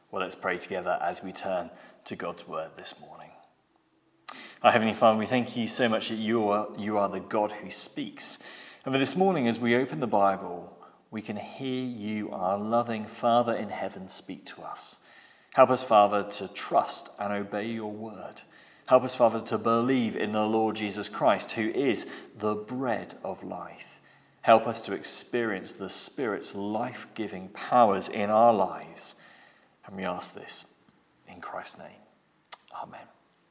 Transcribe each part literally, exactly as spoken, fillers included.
Well, let's pray together as we turn to God's word this morning. Our Heavenly Father, we thank you so much that you are, you are the God who speaks. And for this morning, as we open the Bible, we can hear you, our loving Father in heaven, speak to us. Help us, Father, to trust and obey your word. Help us, Father, to believe in the Lord Jesus Christ, who is the bread of life. Help us to experience the Spirit's life-giving powers in our lives. And we ask this in Christ's name. Amen.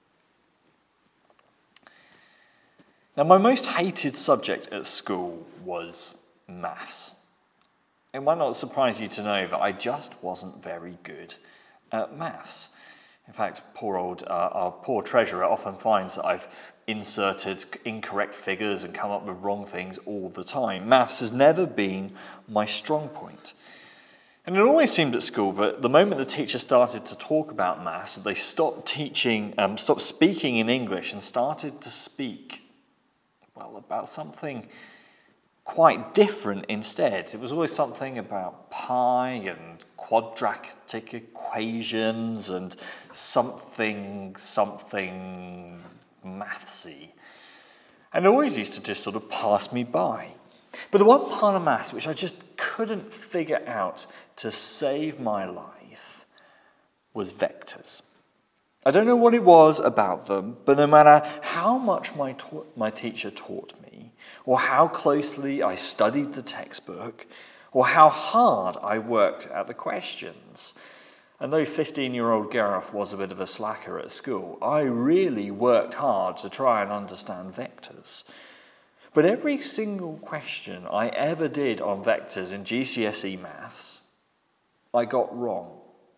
Now, my most hated subject at school was maths. It might not surprise you to know that I just wasn't very good at maths. In fact, poor old, uh, our poor treasurer often finds that I've inserted incorrect figures and come up with wrong things all the time. Maths has never been my strong point. And it always seemed at school that the moment the teacher started to talk about maths, they stopped teaching, um, stopped speaking in English and started to speak, well, about something quite different instead. It was always something about pi and quadratic equations and something, something mathsy. And it always used to just sort of pass me by. But the one part of maths which I just couldn't figure out to save my life was vectors. I don't know what it was about them, but no matter how much my, ta- my teacher taught me, or how closely I studied the textbook, or how hard I worked at the questions, and though fifteen-year-old Gareth was a bit of a slacker at school, I really worked hard to try and understand vectors. But every single question I ever did on vectors in G C S E maths, I got wrong.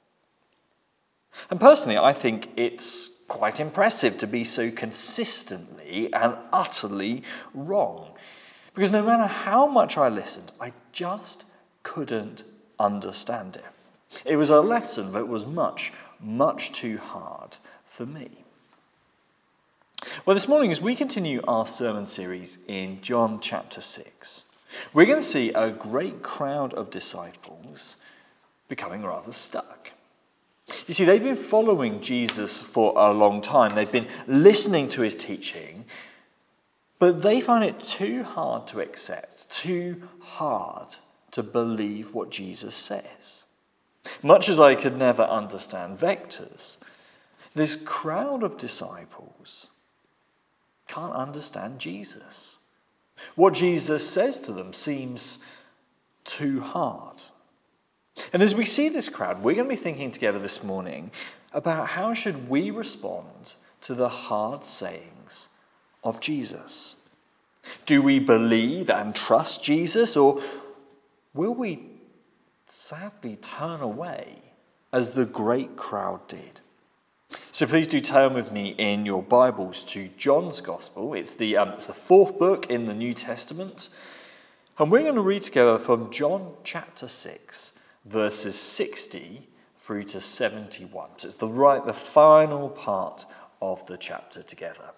And personally, I think it's quite impressive to be so consistently and utterly wrong. Because no matter how much I listened, I just couldn't understand it. It was a lesson that was much, much too hard for me. Well, this morning, as we continue our sermon series in John chapter six, we're going to see a great crowd of disciples becoming rather stuck. You see, they've been following Jesus for a long time. They've been listening to his teaching, but they find it too hard to accept, too hard to believe what Jesus says. Much as I could never understand vectors, this crowd of disciples can't understand Jesus. What Jesus says to them seems too hard. And as we see this crowd, we're going to be thinking together this morning about how should we respond to the hard sayings of Jesus. Do we believe and trust Jesus, or will we sadly turn away as the great crowd did? So please do turn with me in your Bibles to John's Gospel. It's the, um, it's the fourth book in the New Testament. And we're going to read together from John chapter six, verses sixty through to seventy-one. So it's the right, the final part of the chapter together.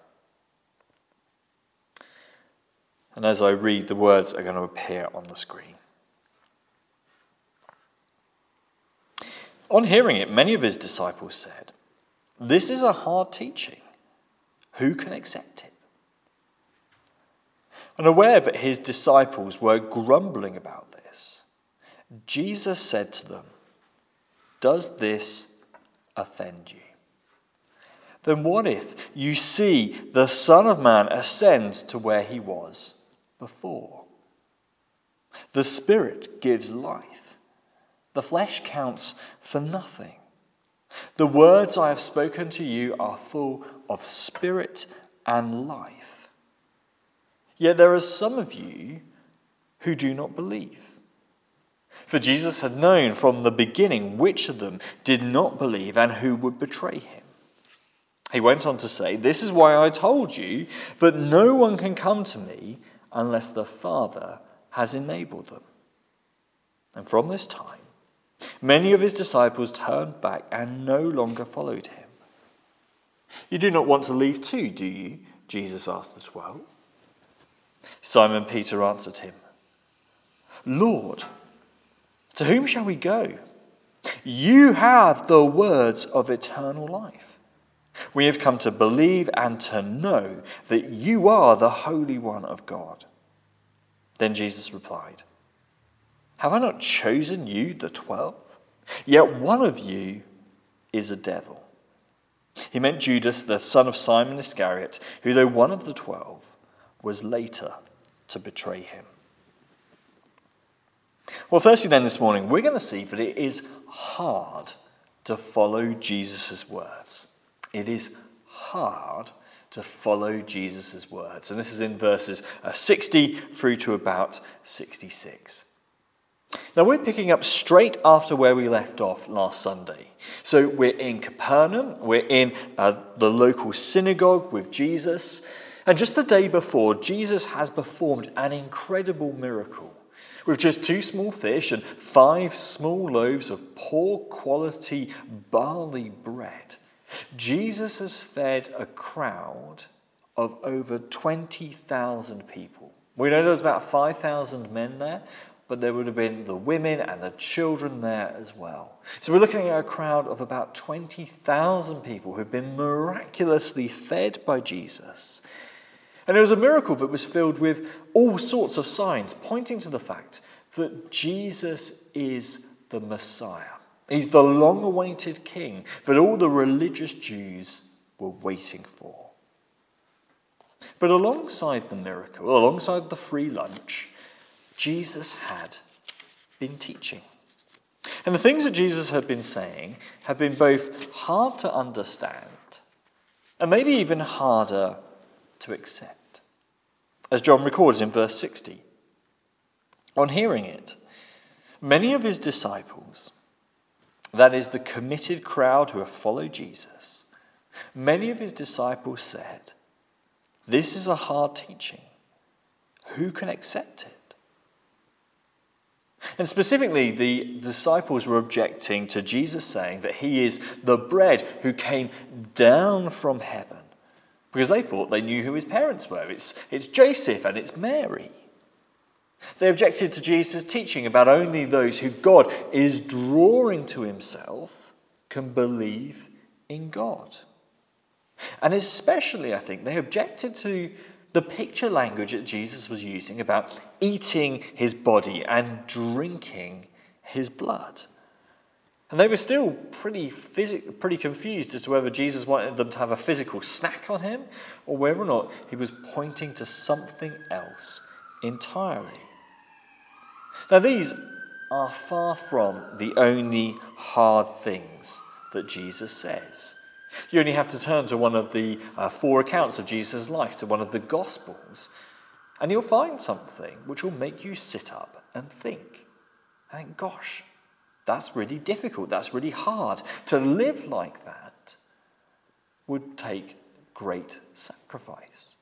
And as I read, the words are going to appear on the screen. On hearing it, many of his disciples said, "This is a hard teaching. Who can accept it?" And aware that his disciples were grumbling about this, Jesus said to them, "Does this offend you? Then what if you see the Son of Man ascend to where he was before? The Spirit gives life. The flesh counts for nothing. The words I have spoken to you are full of spirit and life. Yet there are some of you who do not believe." For Jesus had known from the beginning which of them did not believe and who would betray him. He went on to say, "This is why I told you that no one can come to me unless the Father has enabled them." And from this time, many of his disciples turned back and no longer followed him. "You do not want to leave too, do you?" Jesus asked the twelve. Simon Peter answered him, "Lord, to whom shall we go? You have the words of eternal life. We have come to believe and to know that you are the Holy One of God." Then Jesus replied, "Have I not chosen you, the twelve? Yet one of you is a devil." He meant Judas, the son of Simon Iscariot, who, though one of the twelve, was later to betray him. Well, firstly then this morning, we're going to see that it is hard to follow Jesus' words. It is hard to follow Jesus' words. And this is in verses sixty through to about sixty-six. Now, we're picking up straight after where we left off last Sunday. So we're in Capernaum, we're in uh, the local synagogue with Jesus, and just the day before, Jesus has performed an incredible miracle. With just two small fish and five small loaves of poor quality barley bread, Jesus has fed a crowd of over twenty thousand people. We know there was about five thousand men there, but there would have been the women and the children there as well. So we're looking at a crowd of about twenty thousand people who've been miraculously fed by Jesus. And it was a miracle that was filled with all sorts of signs, pointing to the fact that Jesus is the Messiah. He's the long-awaited king that all the religious Jews were waiting for. But alongside the miracle, alongside the free lunch, Jesus had been teaching. And the things that Jesus had been saying have been both hard to understand and maybe even harder to accept. As John records in verse sixty, on hearing it, many of his disciples, that is the committed crowd who have followed Jesus, many of his disciples said, "This is a hard teaching. Who can accept it?" And specifically, the disciples were objecting to Jesus saying that he is the bread who came down from heaven, because they thought they knew who his parents were. It's, it's Joseph and it's Mary. They objected to Jesus' teaching about only those who God is drawing to himself can believe in God. And especially, I think, they objected to the picture language that Jesus was using about eating his body and drinking his blood. And they were still pretty phys- pretty confused as to whether Jesus wanted them to have a physical snack on him or whether or not he was pointing to something else entirely. Now, these are far from the only hard things that Jesus says. You only have to turn to one of the uh, four accounts of Jesus' life, to one of the Gospels, and you'll find something which will make you sit up and think. I think, gosh, that's really difficult, that's really hard. To live like that would take great sacrifice.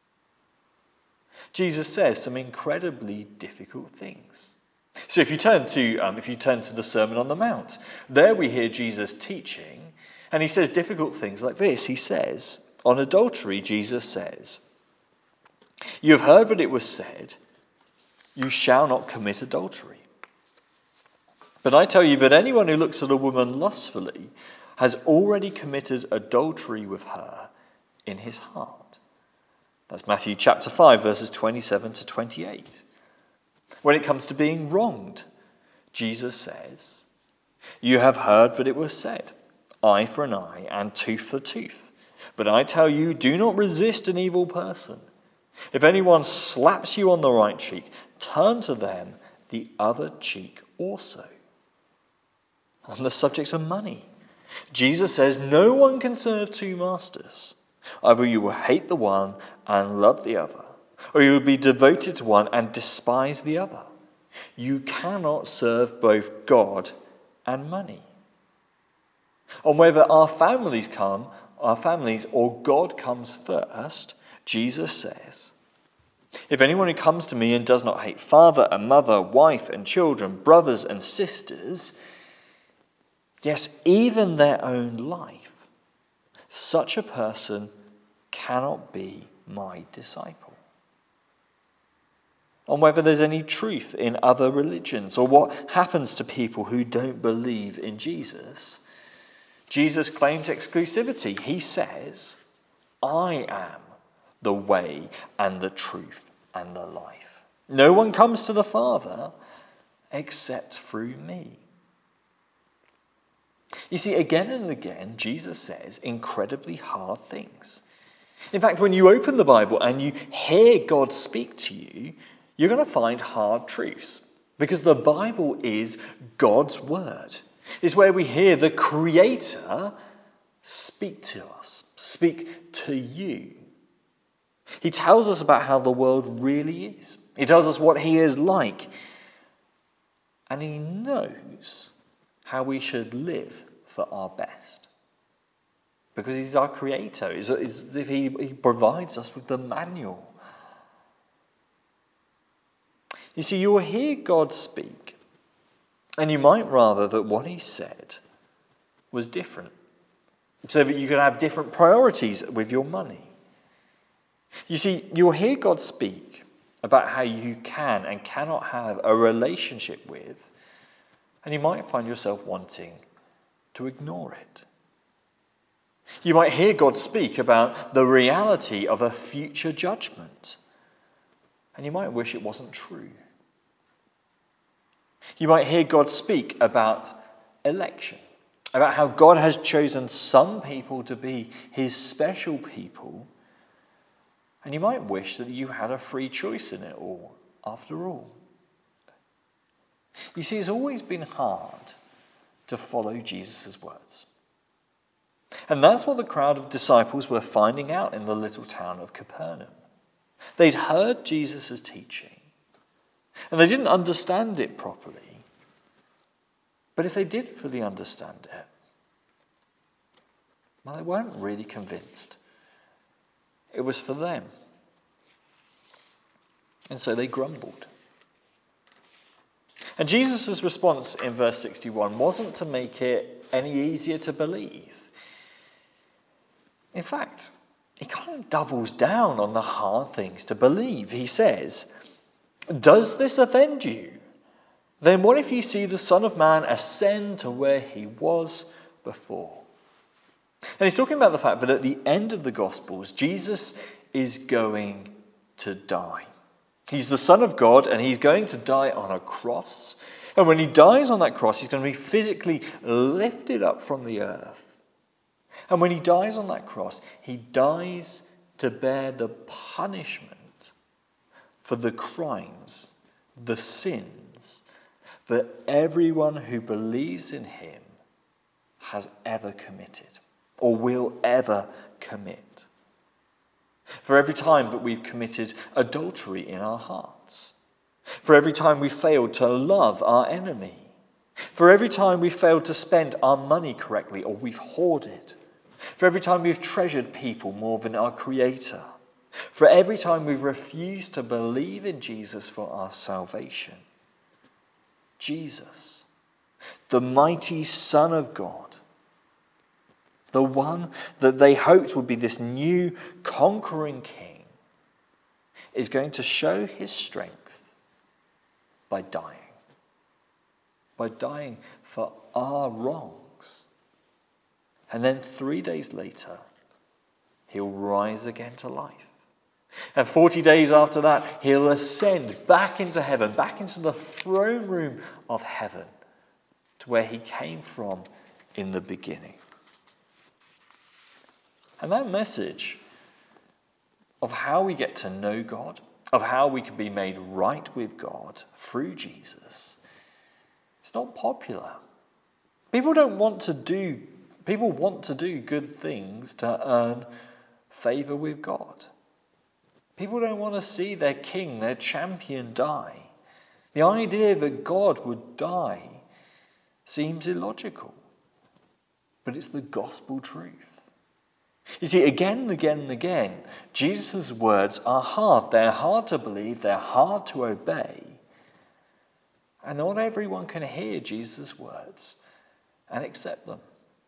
Jesus says some incredibly difficult things. So if you turn to um, if you turn to the Sermon on the Mount, there we hear Jesus teaching, and he says difficult things like this. He says, on adultery, Jesus says, "You have heard that it was said, 'You shall not commit adultery.' But I tell you that anyone who looks at a woman lustfully has already committed adultery with her in his heart." That's Matthew chapter five, verses twenty-seven to twenty-eight. When it comes to being wronged, Jesus says, "You have heard that it was said, 'Eye for an eye and tooth for tooth.' But I tell you, do not resist an evil person. If anyone slaps you on the right cheek, turn to them the other cheek also." On the subject of money, Jesus says no one can serve two masters. Either you will hate the one and love the other, or you will be devoted to one and despise the other. You cannot serve both God and money. On whether our families come, our families or God comes first, Jesus says, "If anyone who comes to me and does not hate father and mother, wife and children, brothers and sisters, yes, even their own life, such a person cannot be my disciple." on whether there's any truth in other religions or what happens to people who don't believe in Jesus, Jesus claims exclusivity. He says, I am the way and the truth and the life. No one comes to the Father except through me. You see, again and again, Jesus says incredibly hard things. In fact, when you open the Bible and you hear God speak to you, you're going to find hard truths, because the Bible is God's word. It's where we hear the Creator speak to us, speak to you. He tells us about how the world really is. He tells us what he is like. And he knows how we should live for our best. Because he's our Creator. It's as if he, he provides us with the manual. You see, you will hear God speak, and you might rather that what he said was different, so that you could have different priorities with your money. You see, you'll hear God speak about how you can and cannot have a relationship with, and you might find yourself wanting to ignore it. You might hear God speak about the reality of a future judgment, and you might wish it wasn't true. You might hear God speak about election, about how God has chosen some people to be his special people, and you might wish that you had a free choice in it all, after all. You see, it's always been hard to follow Jesus' words. And that's what the crowd of disciples were finding out in the little town of Capernaum. They'd heard Jesus' teaching, and they didn't understand it properly. But if they did fully understand it, well, they weren't really convinced. It was for them. And so they grumbled. And Jesus' response in verse sixty-one wasn't to make it any easier to believe. In fact, he kind of doubles down on the hard things to believe. He says, does this offend you? Then what if you see the Son of Man ascend to where he was before? And he's talking about the fact that at the end of the Gospels, Jesus is going to die. He's the Son of God, and he's going to die on a cross. And when he dies on that cross, he's going to be physically lifted up from the earth. And when he dies on that cross, he dies to bear the punishment for the crimes, the sins that everyone who believes in him has ever committed or will ever commit. For every time that we've committed adultery in our hearts, for every time we failed to love our enemy, for every time we failed to spend our money correctly or we've hoarded, for every time we've treasured people more than our Creator, for every time we've refused to believe in Jesus for our salvation, Jesus, the mighty Son of God, the one that they hoped would be this new conquering king, is going to show his strength by dying. By dying for our wrongs. And then three days later, he'll rise again to life. And forty days after that, he'll ascend back into heaven, back into the throne room of heaven, to where he came from in the beginning. And that message of how we get to know God, of how we can be made right with God through Jesus, it's not popular. People don't want to do, people want to do good things to earn favor with God. People don't want to see their king, their champion, die. The idea that God would die seems illogical, but it's the gospel truth. You see, again and again and again, Jesus' words are hard. They're hard to believe, they're hard to obey. And not everyone can hear Jesus' words and accept them.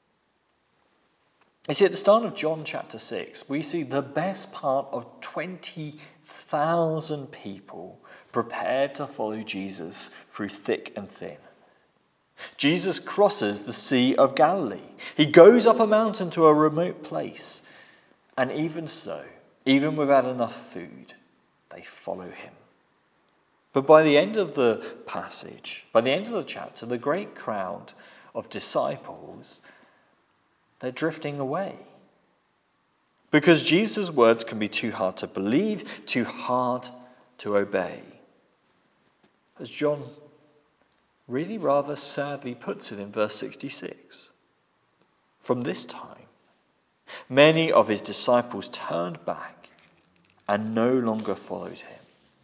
You see, at the start of John chapter six, we see the best part of twenty thousand people prepared to follow Jesus through thick and thin. Jesus crosses the Sea of Galilee. He goes up a mountain to a remote place. And even so, even without enough food, they follow him. But by the end of the passage, by the end of the chapter, the great crowd of disciples, they're drifting away. Because Jesus' words can be too hard to believe, too hard to obey. As John really rather sadly puts it in verse sixty-six. From this time, many of his disciples turned back and no longer followed him.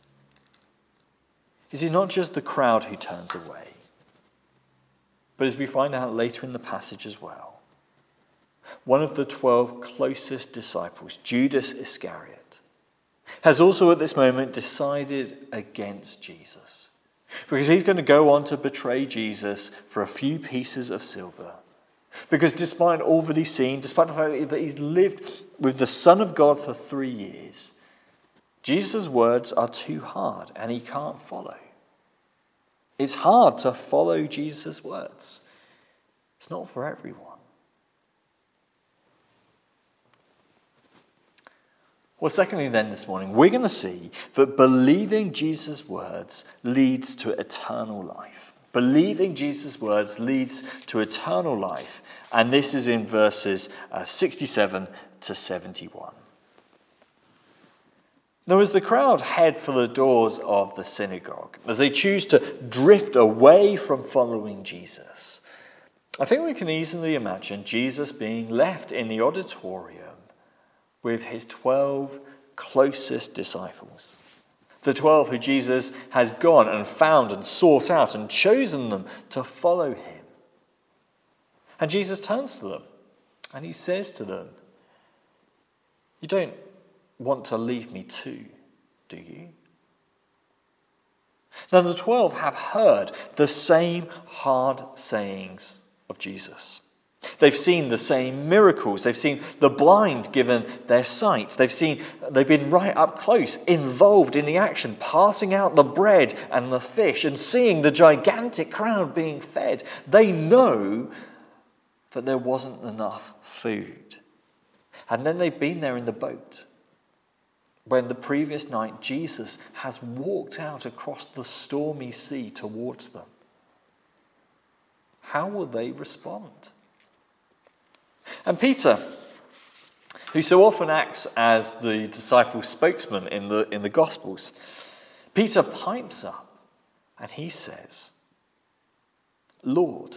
It is not just the crowd who turns away, but as we find out later in the passage as well, one of the twelve closest disciples, Judas Iscariot, has also at this moment decided against Jesus. Because he's going to go on to betray Jesus for a few pieces of silver. Because despite all that he's seen, despite the fact that he's lived with the Son of God for three years, Jesus' words are too hard and he can't follow. It's hard to follow Jesus' words. It's not for everyone. Well, secondly then this morning, we're going to see that believing Jesus' words leads to eternal life. Believing Jesus' words leads to eternal life. And this is in verses uh, sixty-seven to seventy-one. Now, as the crowd head for the doors of the synagogue, as they choose to drift away from following Jesus, I think we can easily imagine Jesus being left in the auditorium with his twelve closest disciples. The twelve who Jesus has gone and found and sought out and chosen them to follow him. And Jesus turns to them and he says to them, "You don't want to leave me too, do you?" Now the twelve have heard the same hard sayings of Jesus. They've seen the same miracles. They've seen the blind given their sight. They've seen, they've been right up close, involved in the action, passing out the bread and the fish and seeing the gigantic crowd being fed. They know that there wasn't enough food. And then they've been there in the boat when the previous night Jesus has walked out across the stormy sea towards them. How will they respond? And Peter, who so often acts as the disciple spokesman in the, in the Gospels, Peter pipes up and he says, "Lord,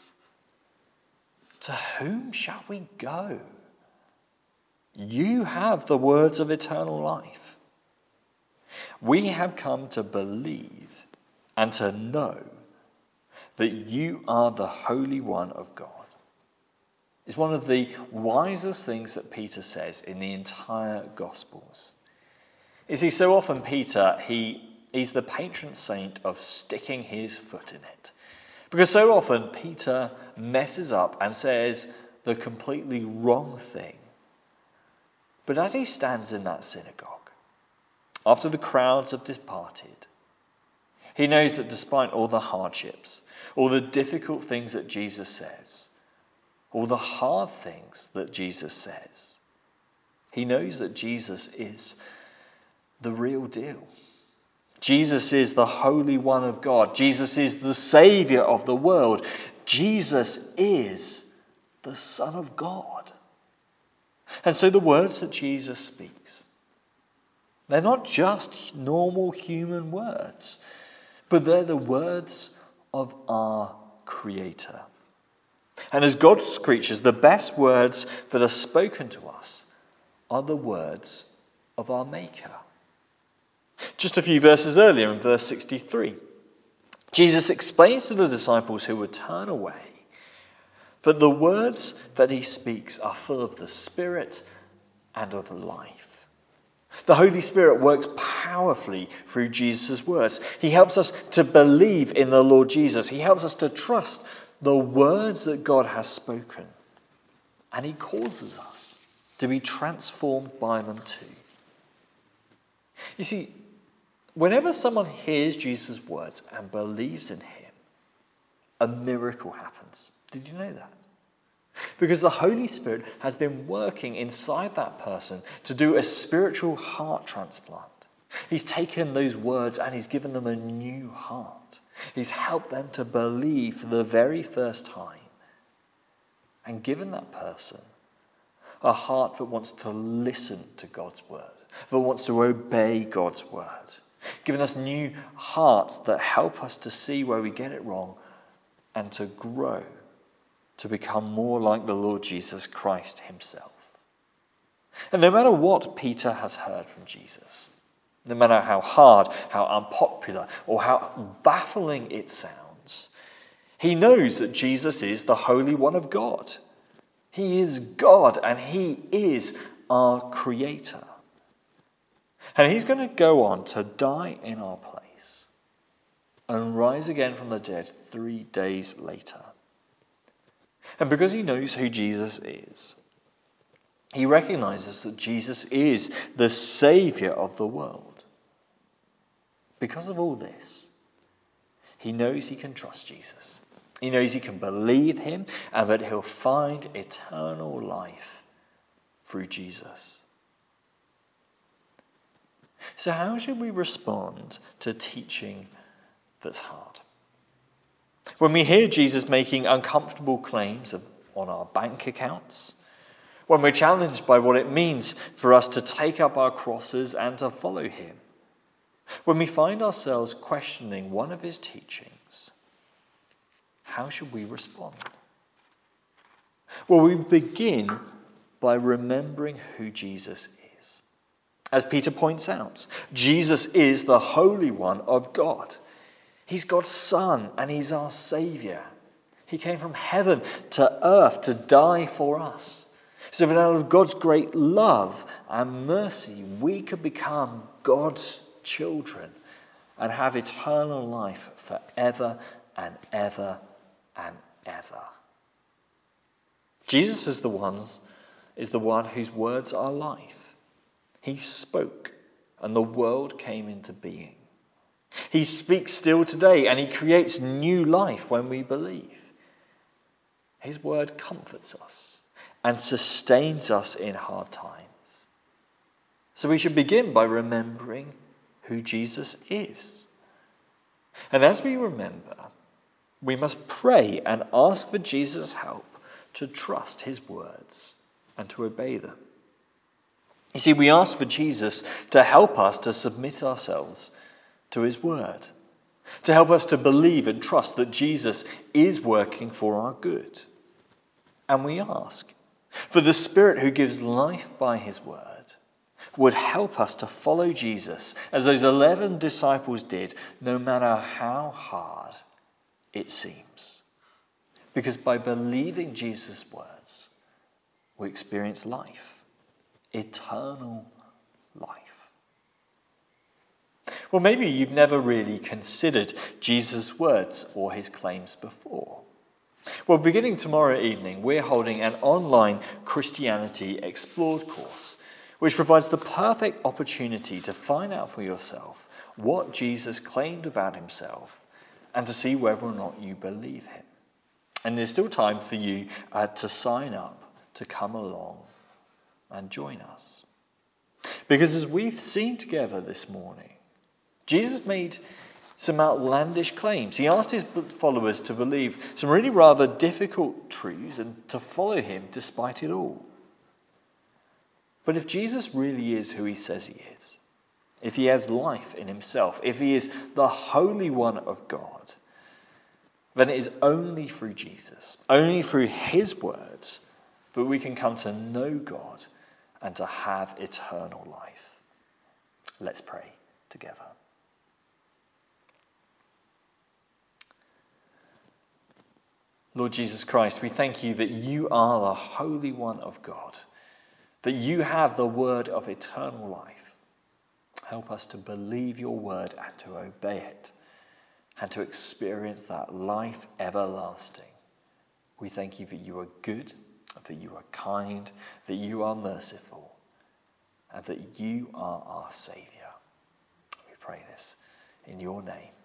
to whom shall we go? You have the words of eternal life. We have come to believe and to know that you are the Holy One of God." It's one of the wisest things that Peter says in the entire Gospels. You see, so often Peter, he, he's the patron saint of sticking his foot in it. Because so often Peter messes up and says the completely wrong thing. But as he stands in that synagogue, after the crowds have departed, he knows that despite all the hardships, all the difficult things that Jesus says, all the hard things that Jesus says, he knows that Jesus is the real deal. Jesus is the Holy One of God. Jesus is the Savior of the world. Jesus is the Son of God. And so the words that Jesus speaks, they're not just normal human words, but they're the words of our Creator. And as God's creatures, the best words that are spoken to us are the words of our Maker. Just a few verses earlier in verse sixty-three, Jesus explains to the disciples who would turn away that the words that he speaks are full of the Spirit and of life. The Holy Spirit works powerfully through Jesus' words. He helps us to believe in the Lord Jesus. He helps us to trust the words that God has spoken. And he causes us to be transformed by them too. You see, Whenever someone hears Jesus' words and believes in him, a miracle happens. Did you know that? Because the Holy Spirit has been working inside that person to do a spiritual heart transplant. He's taken those words and he's given them a new heart. He's helped them to believe for the very first time and given that person a heart that wants to listen to God's word, that wants to obey God's word, giving us new hearts that help us to see where we get it wrong and to grow, to become more like the Lord Jesus Christ himself. And no matter what Peter has heard from Jesus, no matter how hard, how unpopular, or how baffling it sounds, he knows that Jesus is the Holy One of God. He is God and he is our Creator. And he's going to go on to die in our place and rise again from the dead three days later. And because he knows who Jesus is, he recognizes that Jesus is the Savior of the world. Because of all this, he knows he can trust Jesus. He knows he can believe him and that he'll find eternal life through Jesus. So how should we respond to teaching that's hard? When we hear Jesus making uncomfortable claims on our bank accounts, when we're challenged by what it means for us to take up our crosses and to follow him, when we find ourselves questioning one of his teachings, how should we respond? Well, we begin by remembering who Jesus is. As Peter points out, Jesus is the Holy One of God. He's God's Son and he's our Saviour. He came from heaven to earth to die for us, so that out of God's great love and mercy, we could become God's children and have eternal life forever and ever and ever. Jesus is the ones, is the one whose words are life. He spoke and the world came into being. He speaks still today and he creates new life when we believe. His word comforts us and sustains us in hard times. So we should begin by remembering who Jesus is. And as we remember, we must pray and ask for Jesus' help to trust his words and to obey them. You see, we ask for Jesus to help us to submit ourselves to his word, to help us to believe and trust that Jesus is working for our good. And we ask for the Spirit who gives life by his word would help us to follow Jesus as those eleven disciples did, no matter how hard it seems. Because by believing Jesus' words, we experience life, eternal life. Well, maybe you've never really considered Jesus' words or his claims before. Well, beginning tomorrow evening, we're holding an online Christianity Explored course, which provides the perfect opportunity to find out for yourself what Jesus claimed about himself and to see whether or not you believe him. And there's still time for you uh, to sign up, to come along and join us. Because as we've seen together this morning, Jesus made some outlandish claims. He asked his followers to believe some really rather difficult truths and to follow him despite it all. But if Jesus really is who he says he is, if he has life in himself, if he is the Holy One of God, then it is only through Jesus, only through his words, that we can come to know God and to have eternal life. Let's pray together. Lord Jesus Christ, we thank you that you are the Holy One of God, that you have the word of eternal life. Help us to believe your word and to obey it and to experience that life everlasting. We thank you that you are good, that you are kind, that you are merciful, and that you are our Saviour. We pray pray this in your name.